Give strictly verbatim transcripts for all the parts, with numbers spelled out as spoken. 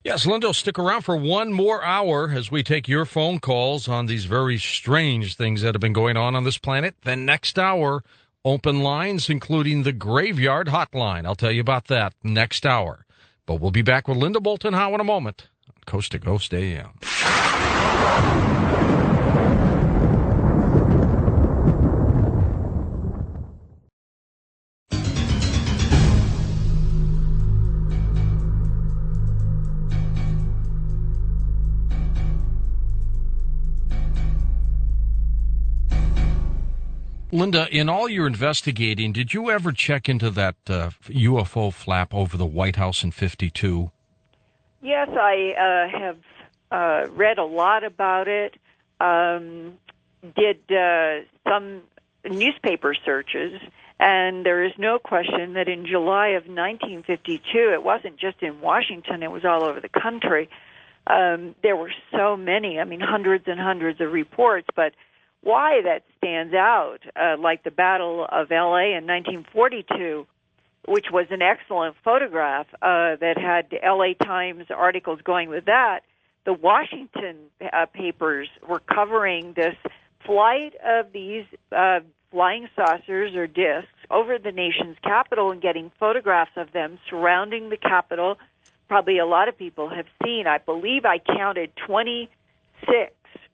Yes, Lindo, stick around for one more hour as we take your phone calls on these very strange things that have been going on on this planet. Then next hour, open lines, including the Graveyard Hotline. I'll tell you about that next hour. But we'll be back with Linda Bolton Howe in a moment on Coast to Coast A M. Linda, in all your investigating, did you ever check into that uh, U F O flap over the White House in fifty-two? Yes, I uh, have uh, read a lot about it, um, did uh, some newspaper searches, and there is no question that in July of nineteen fifty-two, it wasn't just in Washington, it was all over the country. Um, there were so many, I mean, hundreds and hundreds of reports, but why that stands out, uh, like the Battle of L A in nineteen forty-two, which was an excellent photograph uh, that had L A Times articles going with that. The Washington uh, papers were covering this flight of these uh, flying saucers or discs over the nation's capital and getting photographs of them surrounding the Capitol. Probably a lot of people have seen. I believe I counted twenty-six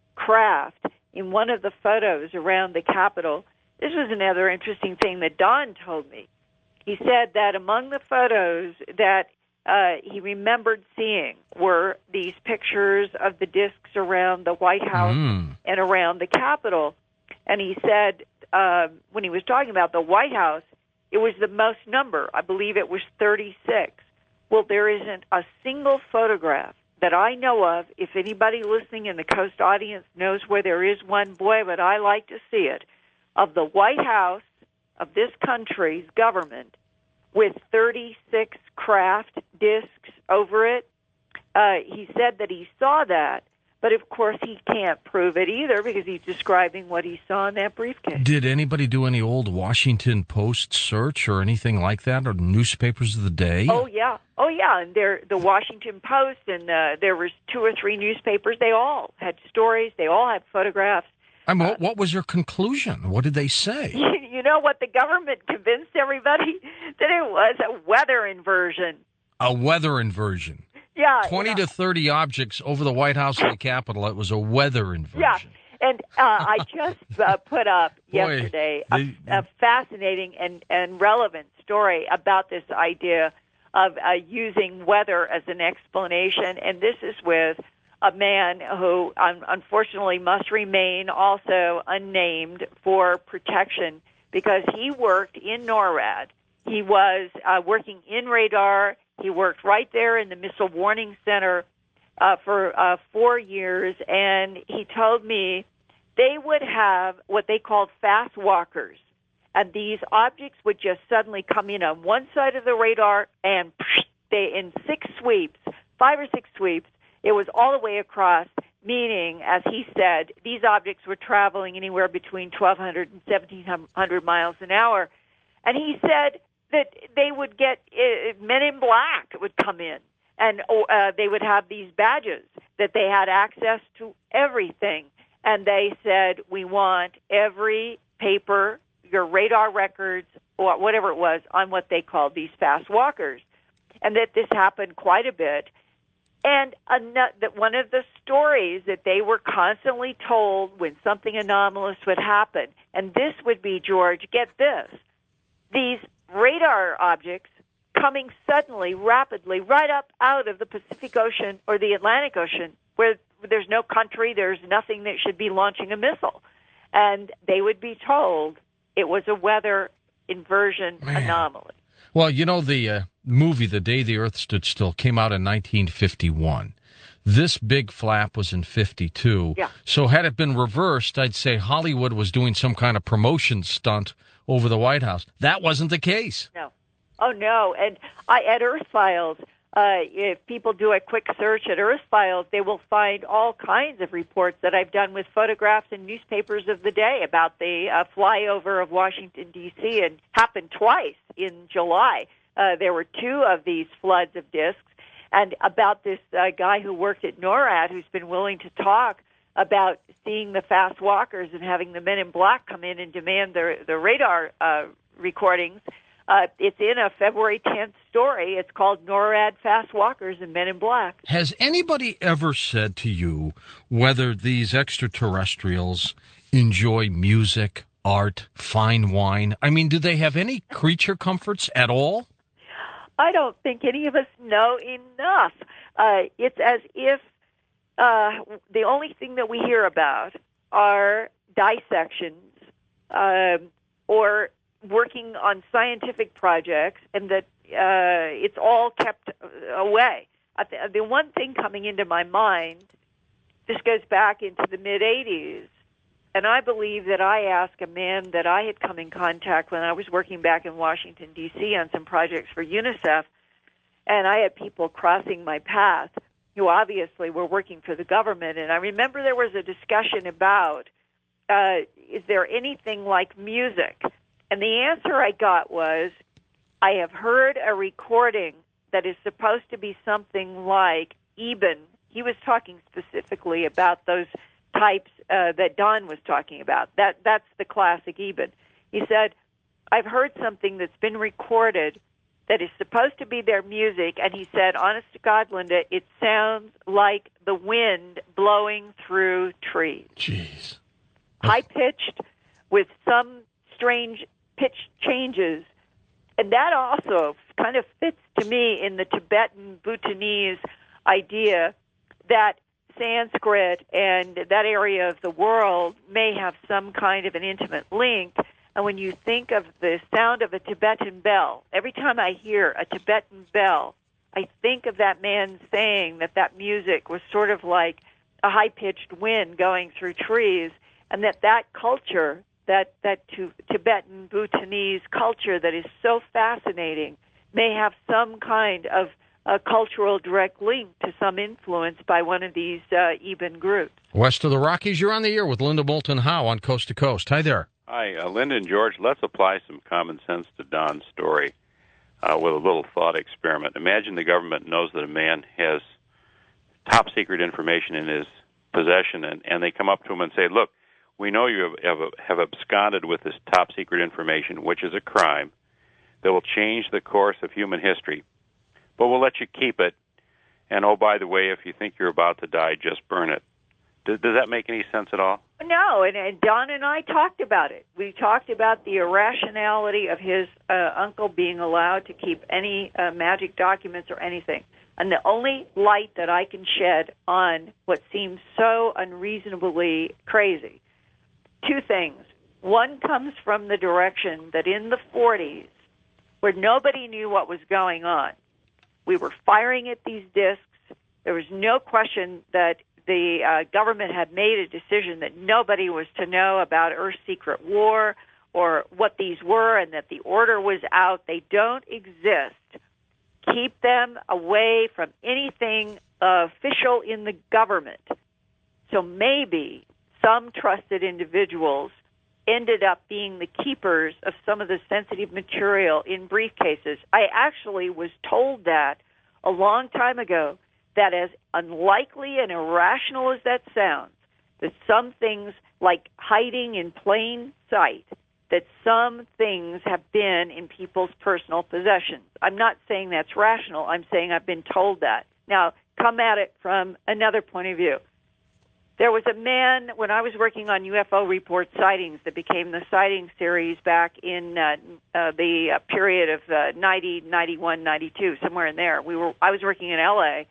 craft in one of the photos around the Capitol. This was another interesting thing that Don told me. He said that among the photos that uh, he remembered seeing were these pictures of the discs around the White House Mm. and around the Capitol. And he said uh, when he was talking about the White House, it was the most number. I believe it was thirty-six. Well, there isn't a single photograph that I know of. If anybody listening in the Coast audience knows where there is one, boy, would I like to see it, of the White House of this country's government with thirty-six craft discs over it. Uh, he said that he saw that, but of course he can't prove it either because he's describing what he saw in that briefcase. Did anybody do any old Washington Post search or anything like that, or newspapers of the day? Oh, yeah. Oh, yeah, and there, the Washington Post, and uh, there was two or three newspapers. They all had stories. They all had photographs. I mean, Uh, what, what was their conclusion? What did they say? You know what? The government convinced everybody that it was a weather inversion. A weather inversion. Yeah. twenty you know. to thirty objects over the White House and the Capitol. It was a weather inversion. Yeah. And uh, I just uh, put up Boy, yesterday they- a, a fascinating and, and relevant story about this idea of uh, using weather as an explanation. And this is with a man who um, unfortunately must remain also unnamed for protection because he worked in NORAD. He was uh, working in radar. He worked right there in the Missile Warning Center uh, for uh, four years, and he told me they would have what they called fast walkers, and these objects would just suddenly come in on one side of the radar, and they, in six sweeps, five or six sweeps, it was all the way across, meaning, as he said, these objects were traveling anywhere between twelve hundred and seventeen hundred miles an hour, and he said that they would get uh, men in black would come in, and uh, they would have these badges that they had access to everything. And they said, we want every paper, your radar records, or whatever it was, on what they called these fast walkers. And that this happened quite a bit. And that one of the stories that they were constantly told when something anomalous would happen, and this would be, George, get this, these radar objects coming suddenly, rapidly, right up out of the Pacific Ocean or the Atlantic Ocean, where there's no country, there's nothing that should be launching a missile. And they would be told it was a weather inversion Man. anomaly. Well, you know, the uh, movie The Day the Earth Stood Still came out in nineteen fifty-one. This big flap was in fifty-two. Yeah. So had it been reversed, I'd say Hollywood was doing some kind of promotion stunt over the White House. That wasn't the case. No. Oh, no. And I, at Earth Files, uh, if people do a quick search at Earth Files, they will find all kinds of reports that I've done with photographs in newspapers of the day about the uh, flyover of Washington, D C, and happened twice in July. Uh, there were two of these floods of discs. and about this uh, guy who worked at NORAD who's been willing to talk about seeing the fast walkers and having the men in black come in and demand the, the radar uh, recordings. Uh, it's in a February tenth story. It's called NORAD Fast Walkers and Men in Black. Has anybody ever said to you whether these extraterrestrials enjoy music, art, fine wine? I mean, do they have any creature comforts at all? I don't think any of us know enough. Uh, it's as if uh, the only thing that we hear about are dissections um, or working on scientific projects, and that uh, it's all kept away. I th- the one thing coming into my mind, this goes back into the mid-eighties, and I believe that I asked a man that I had come in contact when I was working back in Washington, D C on some projects for UNICEF, and I had people crossing my path who obviously were working for the government, and I remember there was a discussion about, uh, is there anything like music? And the answer I got was, I have heard a recording that is supposed to be something like Eben. He was talking specifically about those types uh, that Don was talking about. That That's the classic Eben. He said, I've heard something that's been recorded that is supposed to be their music, and he said, honest to God, Linda, it sounds like the wind blowing through trees. Jeez. High-pitched with some strange pitch changes. And that also kind of fits to me in the Tibetan Bhutanese idea that Sanskrit and that area of the world may have some kind of an intimate link. And when you think of the sound of a Tibetan bell, every time I hear a Tibetan bell, I think of that man saying that that music was sort of like a high-pitched wind going through trees, and that that culture, that, that to, Tibetan Bhutanese culture that is so fascinating, may have some kind of a cultural direct link to some influence by one of these uh, Eben groups. West of the Rockies, you're on the air with Linda Moulton Howe on Coast to Coast. Hi there. Hi, uh, Linda and George. Let's apply some common sense to Don's story uh, with a little thought experiment. Imagine the government knows that a man has top secret information in his possession, and, and they come up to him and say, look, we know you have, have, have absconded with this top secret information, which is a crime that will change the course of human history, but we'll let you keep it. And, oh, by the way, if you think you're about to die, just burn it. Does, does that make any sense at all? No, and, and Don and I talked about it. We talked about the irrationality of his uh, uncle being allowed to keep any uh, magic documents or anything. And the only light that I can shed on what seems so unreasonably crazy, two things. One comes from the direction that in the forties, where nobody knew what was going on, we were firing at these discs. There was no question that the uh, government had made a decision that nobody was to know about Earth's secret war or what these were, and that the order was out. They don't exist. Keep them away from anything uh, official in the government. So maybe some trusted individuals ended up being the keepers of some of the sensitive material in briefcases. I actually was told that a long time ago, that as unlikely and irrational as that sounds, that some things like hiding in plain sight, that some things have been in people's personal possessions. I'm not saying that's rational. I'm saying I've been told that. Now, come at it from another point of view. There was a man, when I was working on U F O report sightings that became the sighting series back in uh, uh, the uh, period of uh, ninety, ninety-one, ninety-two, somewhere in there. We were. I was working in L A,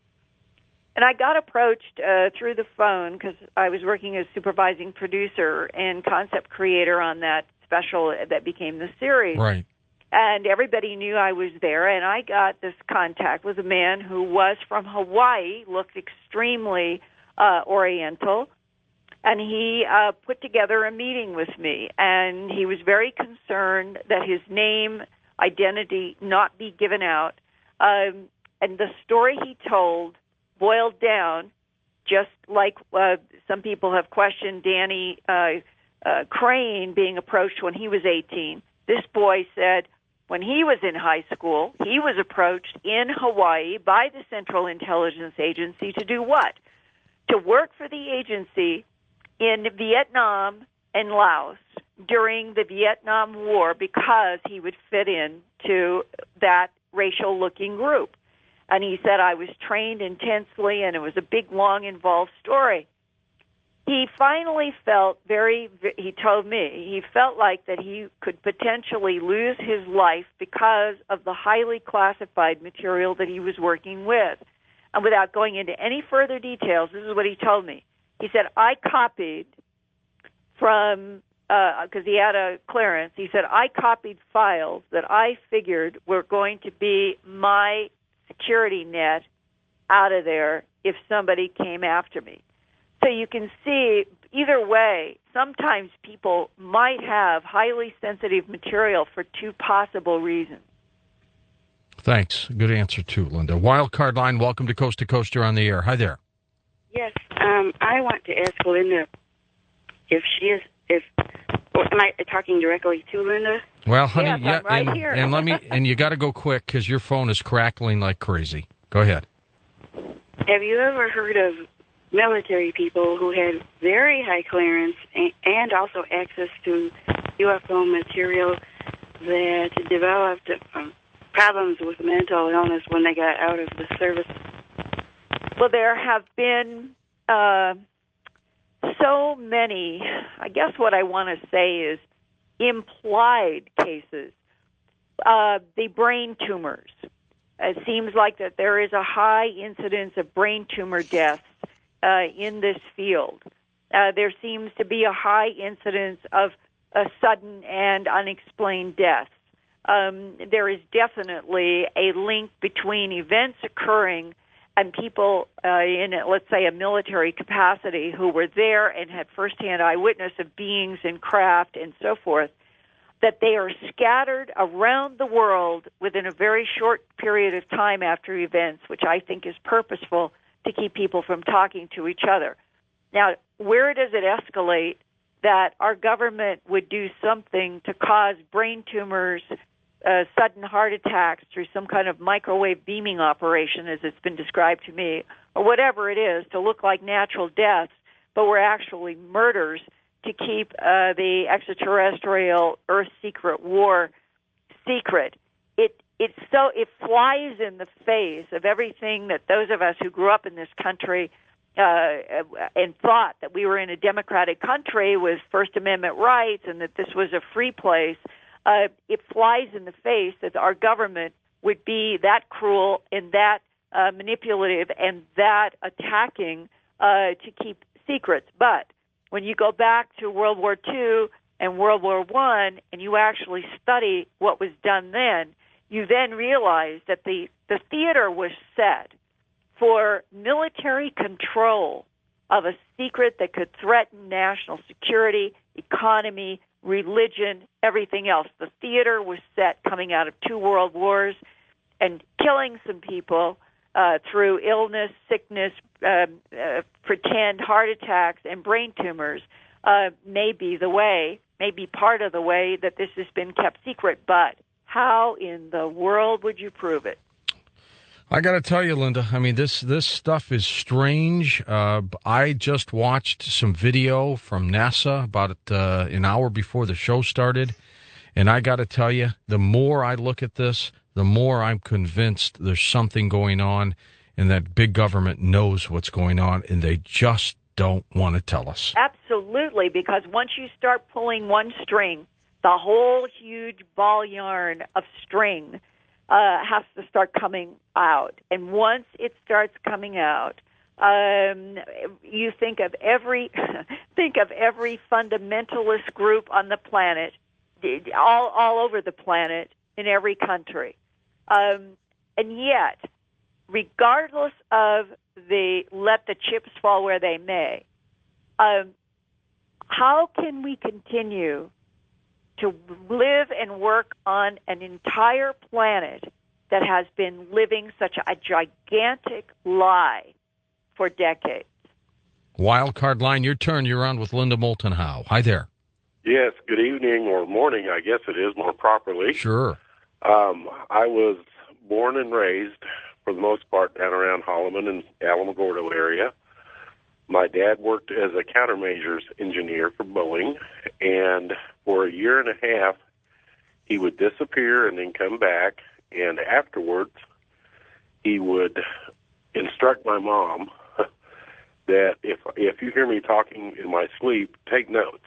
and I got approached uh, through the phone because I was working as supervising producer and concept creator on that special that became the series. Right. And everybody knew I was there, and I got this contact with a man who was from Hawaii, looked extremely uh, Oriental, and he uh, put together a meeting with me, and he was very concerned that his name, identity not be given out. Um, and the story he told boiled down, just like uh, some people have questioned Danny uh, uh, Crane being approached when he was eighteen. This boy said, when he was in high school, he was approached in Hawaii by the Central Intelligence Agency to do what? To work for the agency in Vietnam and Laos during the Vietnam War because he would fit in to that racial-looking group. And he said, I was trained intensely, and it was a big, long, involved story. He finally felt very, he told me, he felt like that he could potentially lose his life because of the highly classified material that he was working with. And without going into any further details, this is what he told me. He said, I copied from, because uh, he had a clearance, he said, I copied files that I figured were going to be my security net out of there if somebody came after me. So you can see, either way, sometimes people might have highly sensitive material for two possible reasons. Thanks. Good answer, too, Linda. Wildcard line, welcome to Coast to Coast. You're on the air. Hi there. Yes, um, I want to ask Linda if she is, if, oh, am I talking directly to Linda? Well, honey, yes, yeah, I'm right and, here. and let me, and you got to go quick because your phone is crackling like crazy. Go ahead. Have you ever heard of military people who had very high clearance and also access to U F O material that developed um, problems with mental illness when they got out of the service? Well, there have been uh, so many, I guess what I want to say is implied cases. Uh, the brain tumors. It seems like that there is a high incidence of brain tumor deaths Uh, in this field. Uh, there seems to be a high incidence of uh, sudden and unexplained deaths. Um, there is definitely a link between events occurring and people uh, in, let's say, a military capacity who were there and had firsthand eyewitness of beings and craft and so forth, that they are scattered around the world within a very short period of time after events, which I think is purposeful to keep people from talking to each other. Now, where does it escalate that our government would do something to cause brain tumors, uh, sudden heart attacks through some kind of microwave beaming operation, as it's been described to me, or whatever it is, to look like natural deaths, but were actually murders to keep uh, the extraterrestrial Earth secret war secret? It It's so it flies in the face of everything that those of us who grew up in this country uh, and thought that we were in a democratic country with First Amendment rights and that this was a free place. Uh, it flies in the face that our government would be that cruel and that uh, manipulative and that attacking uh, to keep secrets. But when you go back to World War Two and World War One and you actually study what was done then, you then realize that the, the theater was set for military control of a secret that could threaten national security, economy, religion, everything else. The theater was set coming out of two world wars and killing some people uh, through illness, sickness, uh, uh, pretend heart attacks, and brain tumors uh, may be the way, may be part of the way that this has been kept secret. But how in the world would you prove it? I got to tell you, Linda, I mean, this this stuff is strange. Uh, I just watched some video from NASA about uh, an hour before the show started, and I got to tell you, the more I look at this, the more I'm convinced there's something going on and that big government knows what's going on, and they just don't want to tell us. Absolutely, because once you start pulling one string, the whole huge ball yarn of string uh, has to start coming out. And once it starts coming out, um, you think of every think of every fundamentalist group on the planet, all all over the planet, in every country. Um, and yet, regardless of the let the chips fall where they may, um, how can we continue to live and work on an entire planet that has been living such a gigantic lie for decades? Wildcard line, your turn. You're on with Linda Moulton Howe. Hi there. Yes, good evening or morning, I guess it is more properly. Sure. Um, I was born and raised, for the most part, down around Holloman and Alamogordo area. My dad worked as a countermeasures engineer for Boeing, and for a year and a half, he would disappear and then come back, and afterwards, he would instruct my mom that if if you hear me talking in my sleep, take notes.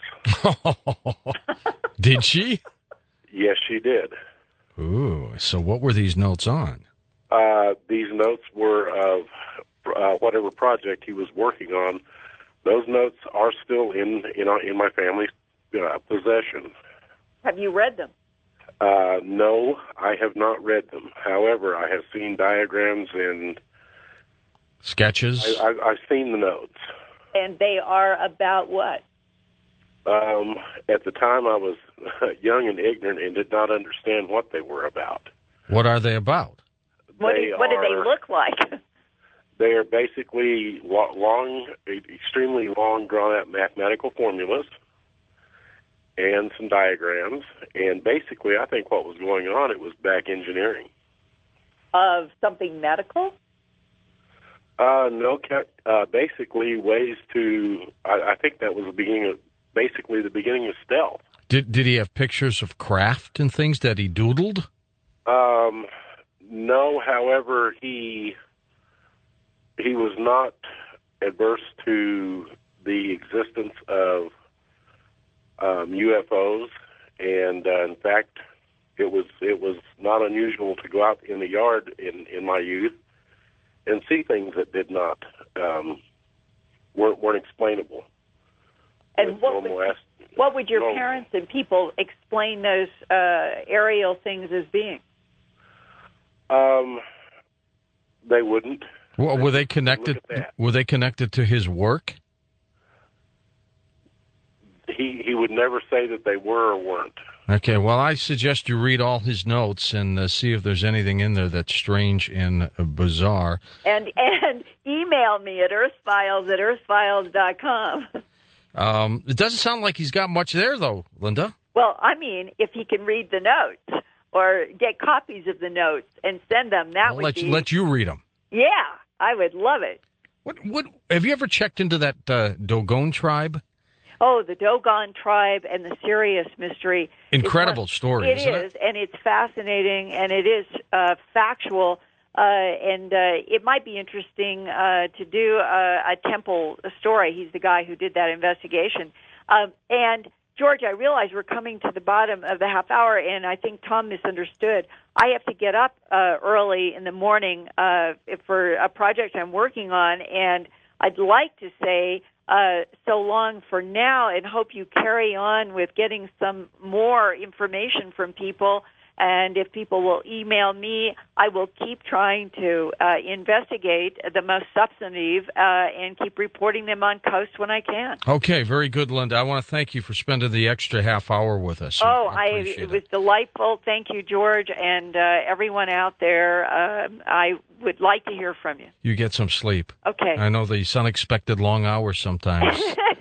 Did she? Yes, she did. Ooh, so what were these notes on? Uh, these notes were of uh, whatever project he was working on. Those notes are still in in, our, in my family's uh, possession. Have you read them? Uh, no, I have not read them. However, I have seen diagrams and Sketches? I, I, I've seen the notes. And they are about what? Um, at the time, I was young and ignorant and did not understand what they were about. What are they about? What, They do, what do they are- look like? They are basically lo- long, extremely long, drawn-out mathematical formulas and some diagrams. And basically, I think what was going on, it was back engineering. Of something medical? Uh, no, ca- uh, basically ways to, I, I think that was the beginning of, basically the beginning of stealth. Did did he have pictures of craft and things that he doodled? Um, no, however, he he was not adverse to the existence of um, U F Os, and uh, in fact, it was it was not unusual to go out in the yard in, in my youth and see things that did not um, weren't weren't explainable. And with what normal would, est- what would your normal- parents and people explain those uh, aerial things as being? Um, they wouldn't. Well, were they connected? Look at that. Were they connected to his work? He he would never say that they were or weren't. Okay, well, I suggest you read all his notes and uh, see if there's anything in there that's strange and uh, bizarre. And and email me at earthfiles at earthfiles dot com. Um, it doesn't sound like he's got much there, though, Linda. Well, I mean, if he can read the notes or get copies of the notes and send them, that I'll would let be... you, let you read them. Yeah, I would love it. What what have you ever checked into that uh, Dogon tribe? Oh, the Dogon tribe and the Sirius mystery. Incredible is one- story, It isn't is, it? and it's fascinating, and it is uh, factual, uh, and uh, it might be interesting uh, to do a, a Temple story. He's the guy who did that investigation. Um, and, George, I realize we're coming to the bottom of the half hour, and I think Tom misunderstood. I have to get up uh, early in the morning uh, for a project I'm working on, and I'd like to say uh, so long for now and hope you carry on with getting some more information from people. And if people will email me, I will keep trying to uh, investigate the most substantive uh, and keep reporting them on Coast when I can. Okay, very good, Linda. I want to thank you for spending the extra half hour with us. Oh, I, appreciate it was delightful. Thank you, George, and uh, everyone out there. Um I would like to hear from you. You get some sleep. Okay. I know these unexpected long hours sometimes.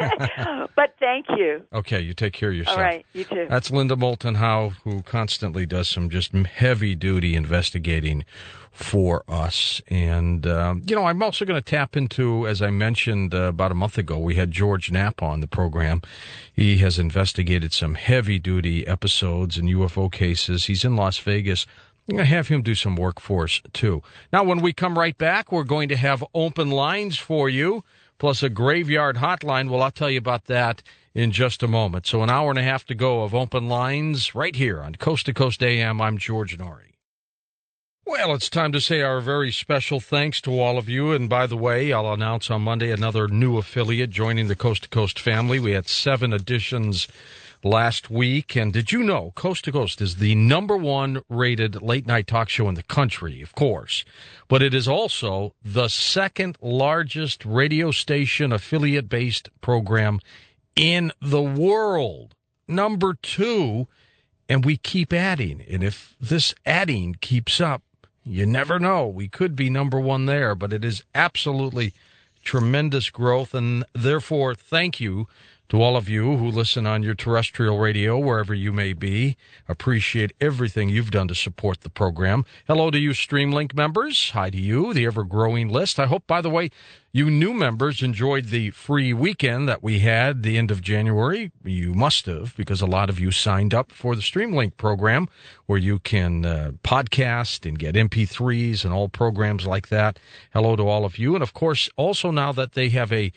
But thank you. Okay, you take care of yourself. All right, you too. That's Linda Moulton Howe, who constantly does some just heavy-duty investigating for us. And, um, you know, I'm also going to tap into, as I mentioned uh, about a month ago, we had George Knapp on the program. He has investigated some heavy-duty episodes and U F O cases. He's in Las Vegas. I'm going to have him do some work for us, too. Now, when we come right back, we're going to have open lines for you, plus a graveyard hotline. Well, I'll tell you about that in just a moment. So an hour and a half to go of open lines right here on Coast to Coast A M. I'm George Norrie. Well, it's time to say our very special thanks to all of you. And by the way, I'll announce on Monday another new affiliate joining the Coast to Coast family. We had seven additions last week. And did you know Coast to Coast is the number one rated late night talk show in the country, of course, but it is also the second largest radio station affiliate based program in the world. Number two, and we keep adding. And if this adding keeps up, you never know. We could be number one there, but it is absolutely tremendous growth. And therefore, thank you To all of you who listen on your terrestrial radio, wherever you may be, appreciate everything you've done to support the program. Hello to you Streamlink members. Hi to you, the ever-growing list. I hope, by the way, you new members enjoyed the free weekend that we had the end of January. You must have, because a lot of you signed up for the Streamlink program, where you can uh, podcast and get M P threes and all programs like that. Hello to all of you. And, of course, also now that they have a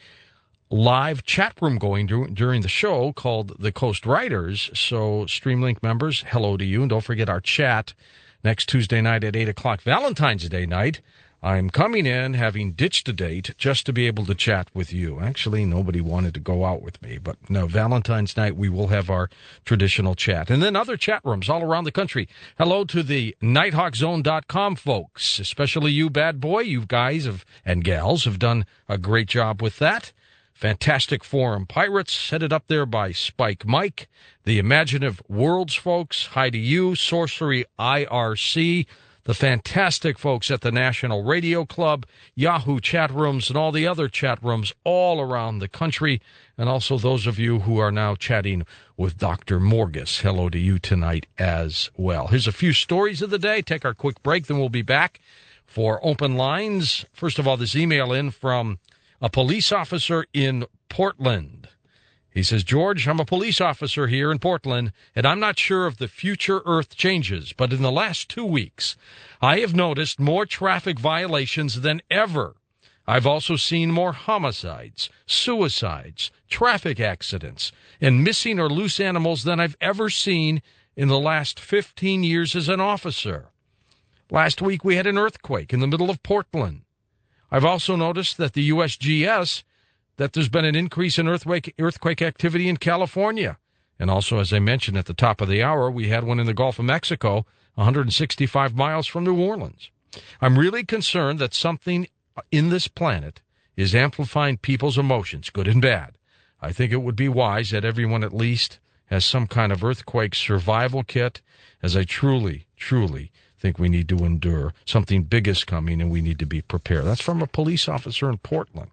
live chat room going dur- during the show called The Coast Writers. So, Streamlink members, hello to you. And don't forget our chat next Tuesday night at eight o'clock, Valentine's Day night. I'm coming in having ditched a date just to be able to chat with you. Actually, nobody wanted to go out with me, but no, Valentine's night we will have our traditional chat. And then other chat rooms all around the country. Hello to the nighthawk zone dot com folks, especially you, bad boy. You guys have, and gals have done a great job with that. Fantastic Forum Pirates, headed up there by Spike Mike. The Imaginative Worlds folks, hi to you. Sorcery I R C. The fantastic folks at the National Radio Club, Yahoo chat rooms, and all the other chat rooms all around the country. And also those of you who are now chatting with Doctor Morgus. Hello to you tonight as well. Here's a few stories of the day. Take our quick break, then we'll be back for open lines. First of all, this email in from a police officer in Portland. He says, George, I'm a police officer here in Portland, and I'm not sure if the future Earth changes, but in the last two weeks, I have noticed more traffic violations than ever. I've also seen more homicides, suicides, traffic accidents, and missing or loose animals than I've ever seen in the last fifteen years as an officer. Last week, we had an earthquake in the middle of Portland. I've also noticed that the U S G S, that there's been an increase in earthquake, earthquake activity in California. And also, as I mentioned at the top of the hour, we had one in the Gulf of Mexico, one hundred sixty-five miles from New Orleans. I'm really concerned that something in this planet is amplifying people's emotions, good and bad. I think it would be wise that everyone at least has some kind of earthquake survival kit, as I truly, truly think we need to endure. Something big is coming, and we need to be prepared. That's from a police officer in Portland.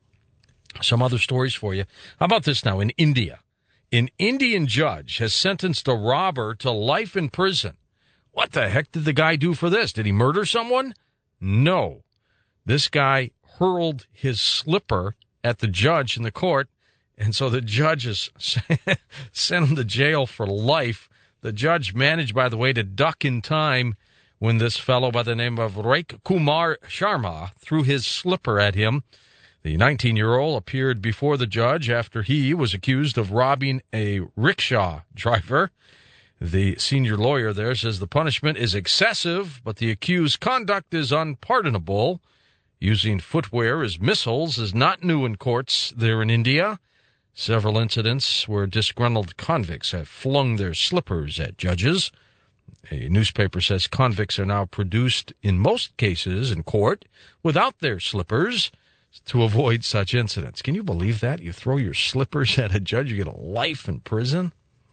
Some other stories for you. How about this now? In India, an Indian judge has sentenced a robber to life in prison. What the heck did the guy do for this? Did he murder someone? No. This guy hurled his slipper at the judge in the court, and so the judge has sent him to jail for life. The judge managed, by the way, to duck in time when this fellow by the name of Raik Kumar Sharma threw his slipper at him. The nineteen-year-old appeared before the judge after he was accused of robbing a rickshaw driver. The senior lawyer there says the punishment is excessive, but the accused's conduct is unpardonable. Using footwear as missiles is not new in courts there in India. Several incidents where disgruntled convicts have flung their slippers at judges. A newspaper says convicts are now produced in most cases in court without their slippers to avoid such incidents. Can you believe that? You throw your slippers at a judge, you get a life in prison?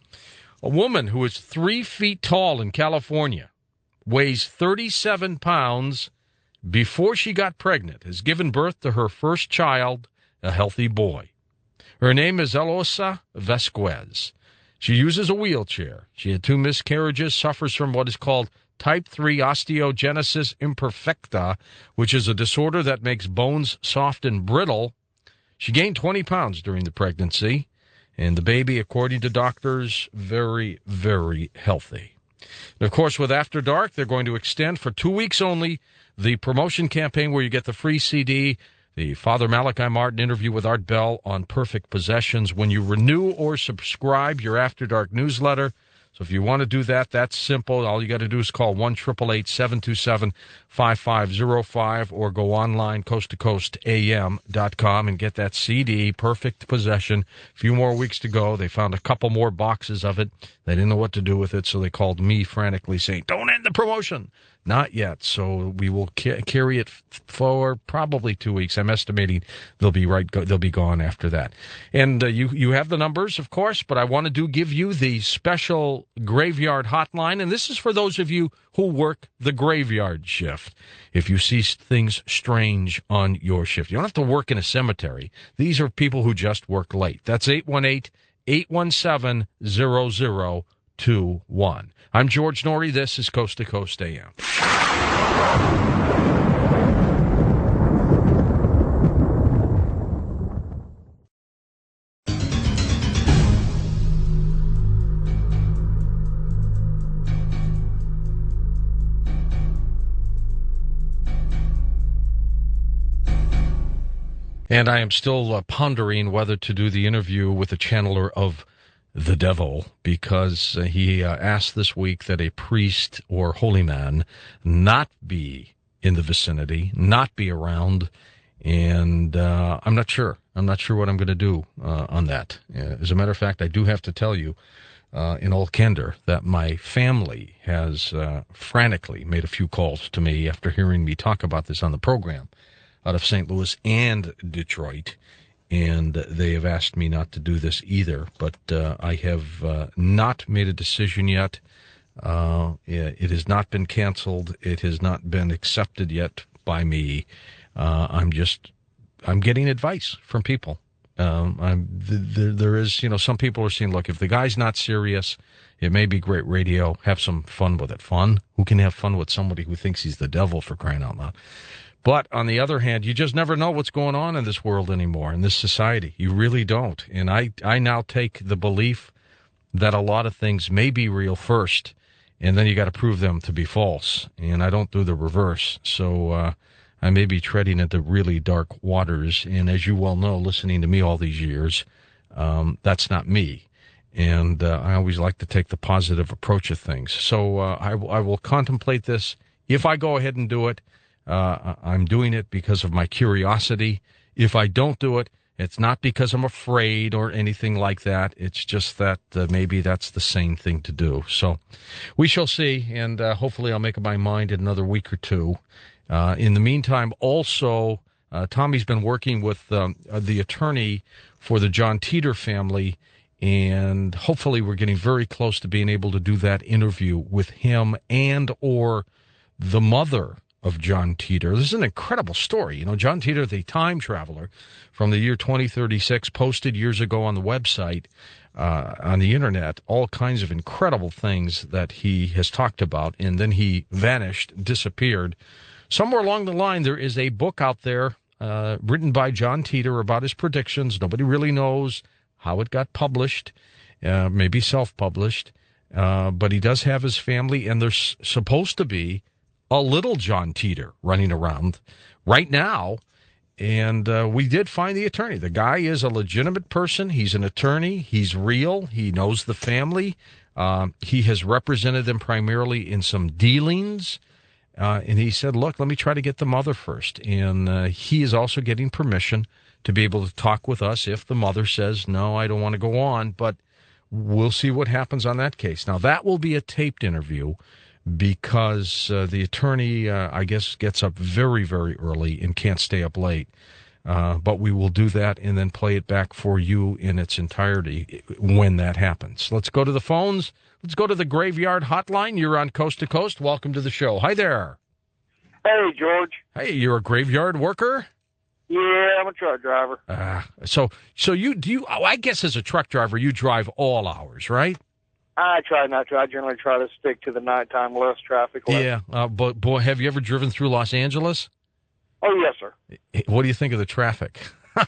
A woman who is three feet tall in California, weighs thirty-seven pounds, before she got pregnant, has given birth to her first child, a healthy boy. Her name is Eloisa Vasquez. She uses a wheelchair. She had two miscarriages, suffers from what is called type three osteogenesis imperfecta, which is a disorder that makes bones soft and brittle. She gained twenty pounds during the pregnancy, and the baby, according to doctors, very, very healthy. And of course, with After Dark, they're going to extend for two weeks only the promotion campaign where you get the free C D, the Father Malachi Martin interview with Art Bell on perfect possessions when you renew or subscribe your After Dark newsletter. So if you want to do that, that's simple. All you got to do is call one eight eight eight, seven two seven, five five zero five or go online, coast to coast a m dot com, and get that C D, Perfect Possession. A few more weeks to go. They found a couple more boxes of it. They didn't know what to do with it, so they called me frantically saying, don't end the promotion. Not yet. So we will ca- carry it for probably two weeks. I'm estimating they'll be right. Go- they'll be gone after that. And uh, you you have the numbers, of course, but I want to do give you the special graveyard hotline. And this is for those of you who work the graveyard shift. If you see things strange on your shift, you don't have to work in a cemetery. These are people who just work late. That's eight one eight, eight one seven, zero zero two one. I'm George Noory. This is Coast to Coast A M. And I am still uh, pondering whether to do the interview with the channeler of the devil, because uh, he uh, asked this week that a priest or holy man not be in the vicinity, not be around, and uh, I'm not sure. I'm not sure what I'm going to do uh, on that. Uh, as a matter of fact, I do have to tell you, uh, in all candor, that my family has uh, frantically made a few calls to me after hearing me talk about this on the program out of Saint Louis and Detroit. And they have asked me not to do this either, but uh, I have uh, not made a decision yet. Uh, it has not been canceled. It has not been accepted yet by me. Uh, I'm just, I'm getting advice from people. Um, I'm, th- th- there is, you know, some people are saying, look, if the guy's not serious, it may be great radio. Have some fun with it. Fun? Who can have fun with somebody who thinks he's the devil, for crying out loud? But on the other hand, you just never know what's going on in this world anymore, in this society. You really don't. And I, I now take the belief that a lot of things may be real first, and then you got to prove them to be false. And I don't do the reverse. So uh, I may be treading into really dark waters. And as you well know, listening to me all these years, um, that's not me. And uh, I always like to take the positive approach of things. So uh, I, I will contemplate this. If I go ahead and do it, Uh, I'm doing it because of my curiosity. If I don't do it, it's not because I'm afraid or anything like that. It's just that uh, maybe that's the sane thing to do. So we shall see, and uh, hopefully I'll make up my mind in another week or two. Uh, in the meantime, also, uh, Tommy's been working with um, uh, the attorney for the John Teeter family, and hopefully we're getting very close to being able to do that interview with him and or the mother of John Teeter. This is an incredible story. You know, John Teeter, the time traveler from the year twenty thirty-six, posted years ago on the website, uh, on the internet, all kinds of incredible things that he has talked about, and then he vanished, disappeared. Somewhere along the line, there is a book out there uh, written by John Teeter about his predictions. Nobody really knows how it got published, uh, maybe self-published, uh, but he does have his family, and there's supposed to be a little John Teeter running around right now. And uh, we did find the attorney. The guy is a legitimate person. He's an attorney. He's real. He knows the family. Uh, he has represented them primarily in some dealings. Uh, and he said, look, let me try to get the mother first. And uh, he is also getting permission to be able to talk with us if the mother says, no, I don't want to go on. But we'll see what happens on that case. Now, that will be a taped interview, because uh, the attorney, uh, I guess, gets up very, very early and can't stay up late. Uh, but we will do that and then play it back for you in its entirety when that happens. Let's go to the phones. Let's go to the Graveyard Hotline. You're on Coast to Coast. Welcome to the show. Hi there. Hey, George. Hey, you're a graveyard worker? Yeah, I'm a truck driver. Uh, so, so you do you? Oh, I guess as a truck driver, you drive all hours, right? I try not to. I generally try to stick to the nighttime, less traffic. Less. Yeah, uh, but boy, have you ever driven through Los Angeles? Oh, yes, sir. What do you think of the traffic? um,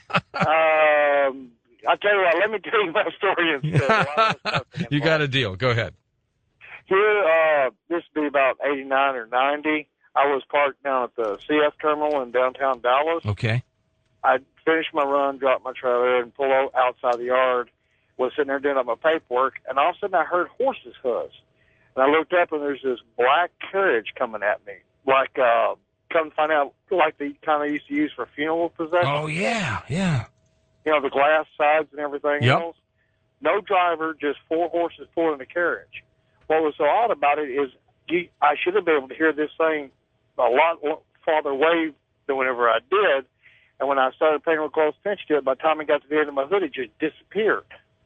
I'll tell you what, let me tell you my story instead. You got a deal. Go ahead. Here, uh, this would be about eighty-nine or ninety. I was parked down at the C F terminal in downtown Dallas. Okay. I finished my run, dropped my trailer, and pulled outside the yard. Was sitting there doing up my paperwork, and all of a sudden I heard horses' hooves. And I looked up, and there's this black carriage coming at me, like, uh, come to find out, like the kind of used to use for funeral procession. Oh, yeah, yeah. You know, the glass sides and everything Yep. else. No driver, just four horses pulling the carriage. What was so odd about it is you, I should have been able to hear this thing a lot farther away than whenever I did. And when I started paying real close attention to it, by the time I got to the end of my hood, it just disappeared.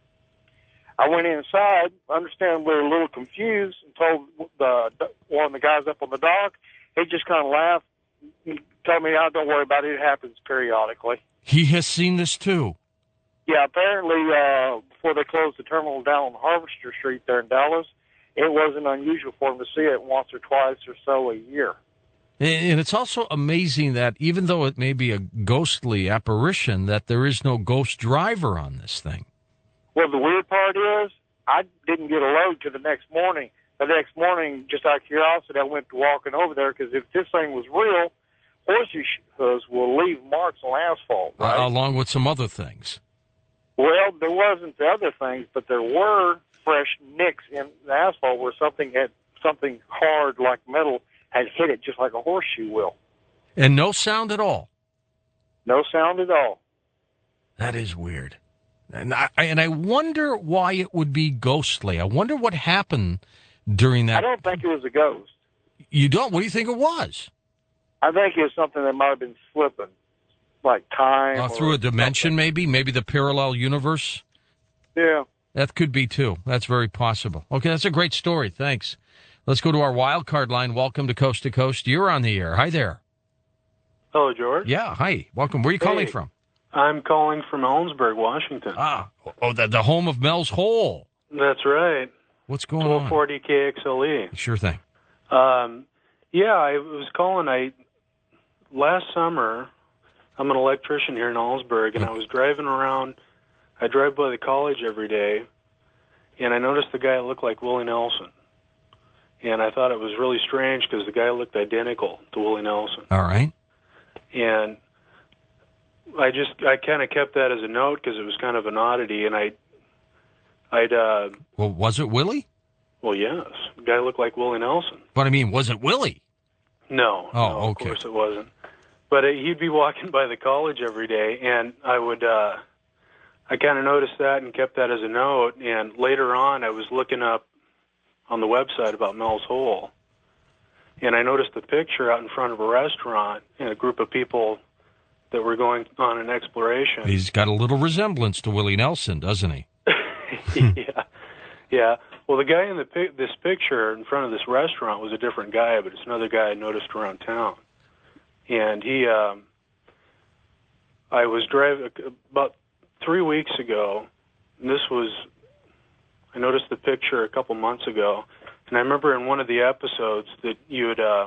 I went inside, understandably a little confused, and told the one of the guys up on the dock. He just kind of laughed and told me, oh, don't worry about it. It happens periodically. He has seen this too. Yeah, apparently uh, before they closed the terminal down on Harvester Street there in Dallas, it wasn't unusual for him to see it once or twice or so a year. And it's also amazing that even though it may be a ghostly apparition, that there is no ghost driver on this thing. Well, the weird part is I didn't get a load till the next morning. The next morning, just out of curiosity, I went to walking over there because if this thing was real, horseshoe hooves will leave marks on asphalt, right? Uh, along with some other things. Well, there wasn't the other things, but there were fresh nicks in the asphalt where something had something hard like metal had hit it just like a horseshoe will. And no sound at all. No sound at all. That is weird. And I, and I wonder why it would be ghostly. I wonder what happened during that. I don't think it was a ghost. You don't? What do you think it was? I think it was something that might have been slipping, like time. Uh, through or a dimension, something. maybe? Maybe the parallel universe? Yeah. That could be, too. That's very possible. Okay, that's a great story. Thanks. Let's go to our wild card line. Welcome to Coast to Coast. You're on the air. Hi there. Hello, George. Yeah, hi. Welcome. Where are you calling Hey. from? I'm calling from Ellensburg, Washington. Ah, oh, the, the home of Mel's Hole. That's right. What's going twelve on? forty K X L E. Sure thing. Um, yeah, I was calling. I last summer, I'm an electrician here in Ellensburg, and I was driving around. I drive by the college every day, and I noticed the guy looked like Willie Nelson. And I thought it was really strange because the guy looked identical to Willie Nelson. All right. And I just, I kind of kept that as a note because it was kind of an oddity. And I, I'd, uh, Well, was it Willie? well, yes, the guy looked like Willie Nelson. But, I mean, was it Willie? No. Oh, no, okay. Of course it wasn't. But uh, he'd be walking by the college every day, and I would, uh, I kind of noticed that and kept that as a note. And later on, I was looking up on the website about Mel's Hole, and I noticed a picture out in front of a restaurant and a group of people that were going on an exploration. He's got a little resemblance to Willie Nelson, doesn't he? yeah, yeah. Well, the guy in the pic- this picture in front of this restaurant was a different guy, but it's another guy I noticed around town. And he, um, I was driving about three weeks ago, and this was, I noticed the picture a couple months ago, and I remember in one of the episodes that you had, uh,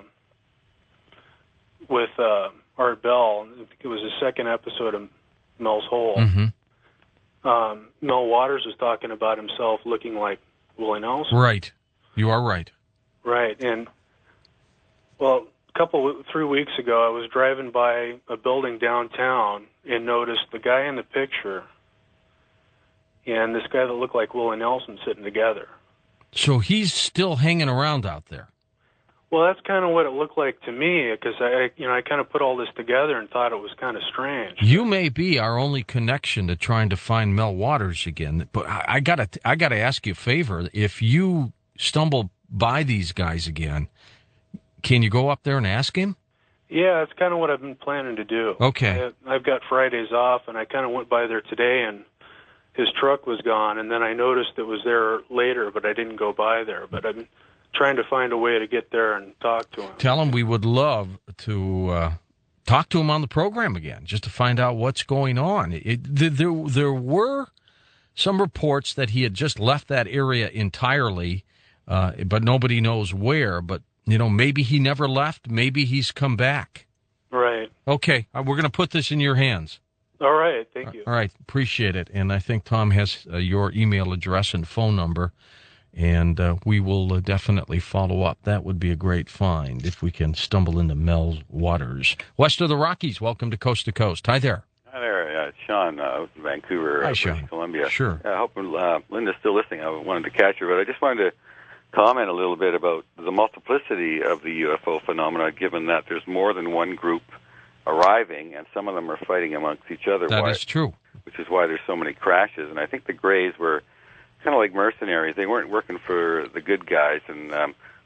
with uh, Art Bell, I think it was the second episode of Mel's Hole, Mm-hmm. um, Mel Waters was talking about himself looking like Willie Nelson. Right. You are right. Right, and, well, a couple, three weeks ago, I was driving by a building downtown and noticed the guy in the picture and this guy that looked like Willie Nelson sitting together. So he's still hanging around out there. Well, that's kind of what it looked like to me, because I, you know, I kind of put all this together and thought it was kind of strange. You may be our only connection to trying to find Mel Waters again, but I, I gotta, I gotta ask you a favor. If you stumble by these guys again, can you go up there and ask him? Yeah, that's kind of what I've been planning to do. Okay. I, I've got Fridays off, and I kind of went by there today, and his truck was gone, and then I noticed it was there later, but I didn't go by there. But I'm trying to find a way to get there and talk to him. Tell him we would love to uh, talk to him on the program again, just to find out what's going on. It, there, there were some reports that he had just left that area entirely, uh, but nobody knows where. But, you know, maybe he never left. Maybe he's come back. Right. Okay, uh, we're going to put this in your hands. All right, thank you. All right, appreciate it. And I think Tom has uh, your email address and phone number, and uh, we will uh, definitely follow up. That would be a great find if we can stumble into Mel Waters. West of the Rockies, welcome to Coast to Coast. Hi there. Hi there, uh, Sean, uh, Vancouver, Hi, uh, Sean. British Columbia. Sure. I hope uh, Linda's still listening. I wanted to catch her, but I just wanted to comment a little bit about the multiplicity of the U F O phenomena, given that there's more than one group arriving, and some of them are fighting amongst each other. That why, is true. Which is why there's so many crashes. And I think the Greys were kind of like mercenaries. They weren't working for the good guys, and um,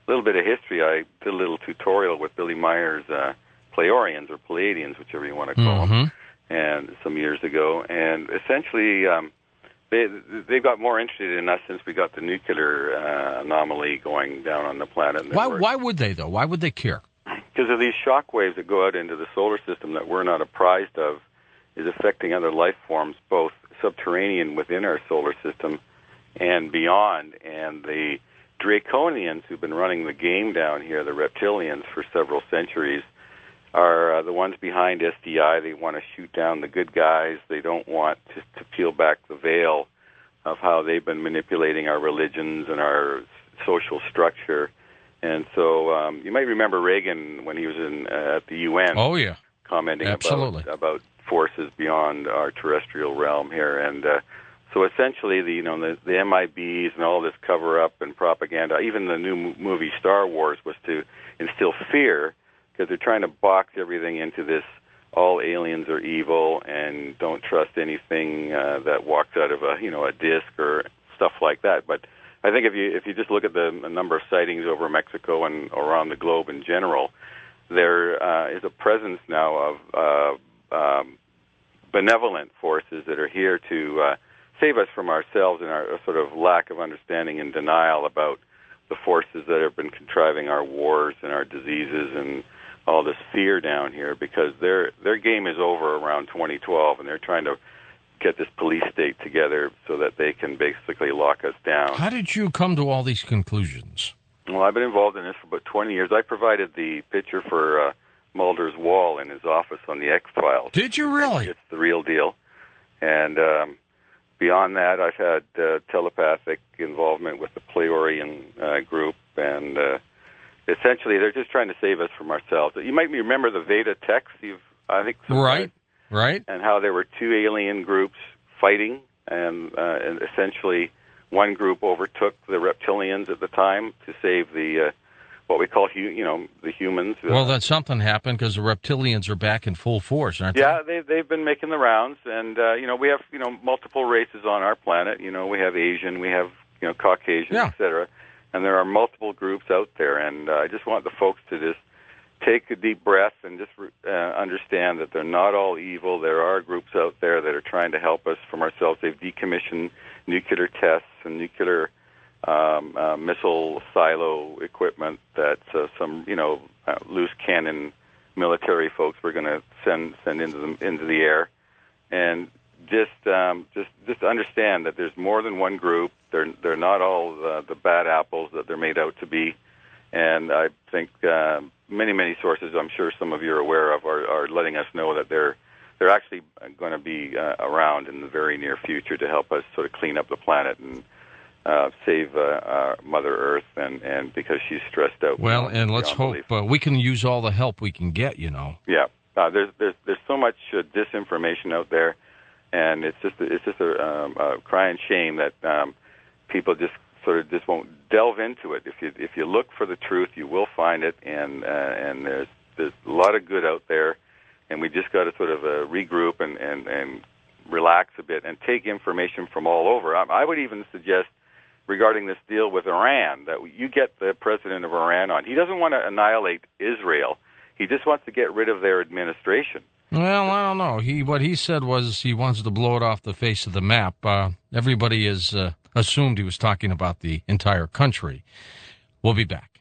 little bit of history, I did a little tutorial with Billy Meyer's uh, Pleiorians or Pleiadians, whichever you want to call Mm-hmm. them, and some years ago. And essentially, um, they they got more interested in us since we got the nuclear uh, anomaly going down on the planet. And Why? Why would they though? Why would they care? Because of these shock waves that go out into the solar system that we're not apprised of, is affecting other life forms, both subterranean within our solar system and beyond. And the Draconians who've been running the game down here, the reptilians, for several centuries, are uh, the ones behind S D I. They want to shoot down the good guys. They don't want to, to peel back the veil of how they've been manipulating our religions and our social structure. And so um, you might remember Reagan when he was in uh, at the U N. Oh yeah, commenting absolutely about about forces beyond our terrestrial realm here. And uh, so essentially, the you know the, the M I Bs and all this cover up and propaganda, even the new movie Star Wars, was to instill fear, because they're trying to box everything into this: all aliens are evil, and don't trust anything uh, that walks out of a you know a disc or stuff like that. But I think if you if you just look at the number of sightings over Mexico and around the globe in general, there uh, is a presence now of uh, um, benevolent forces that are here to uh, save us from ourselves and our sort of lack of understanding and denial about the forces that have been contriving our wars and our diseases and all this fear down here, because their their game is over around twenty twelve, and they're trying to get this police state together so that they can basically lock us down. How did you come to all these conclusions? Well, I've been involved in this for about twenty years. I provided the picture for uh, Mulder's wall in his office on the X-Files. Did you really? It's the real deal. And um, beyond that, I've had uh, telepathic involvement with the Pleiorian uh, group, and uh, essentially they're just trying to save us from ourselves. You might remember the Veda texts. You've, I think, Right, right. and how there were two alien groups fighting, and, uh, and essentially one group overtook the reptilians at the time to save the uh, what we call hu- you know the humans. Well, that something happened because the reptilians are back in full force, aren't yeah, they they've been making the rounds, and uh, you know we have you know multiple races on our planet. You know we have Asian, we have you know Caucasian, Yeah. et cetera. And there are multiple groups out there, and uh, I just want the folks to just take a deep breath and just uh, understand that they're not all evil. There are groups out there that are trying to help us from ourselves. They've decommissioned nuclear tests and nuclear um, uh, missile silo equipment that uh, some, you know, uh, loose cannon military folks were going to send send into the into the air. And just um, just just understand that there's more than one group. They're they're not all the, the bad apples that they're made out to be. And I think uh, many, many sources, I'm sure some of you are aware of, are, are letting us know that they're they're actually going to be uh, around in the very near future to help us sort of clean up the planet and uh, save uh, uh, Mother Earth, and, and because she's stressed out. Well, beyond- and let's beyond hope belief. uh, we can use all the help we can get, you know. Yeah, uh, there's there's there's so much uh, disinformation out there, and it's just it's just a, um, a crying shame that um, people just sort of just won't delve into it. If you if you look for the truth, you will find it, and uh, and there's there's a lot of good out there, and we just got to sort of uh, regroup and, and, and relax a bit and take information from all over. I, I would even suggest, regarding this deal with Iran, that you get the president of Iran on. He doesn't want to annihilate Israel. He just wants to get rid of their administration. Well, I don't know. He what he said was he wants to blow it off the face of the map. Uh, everybody has uh, assumed he was talking about the entire country. We'll be back.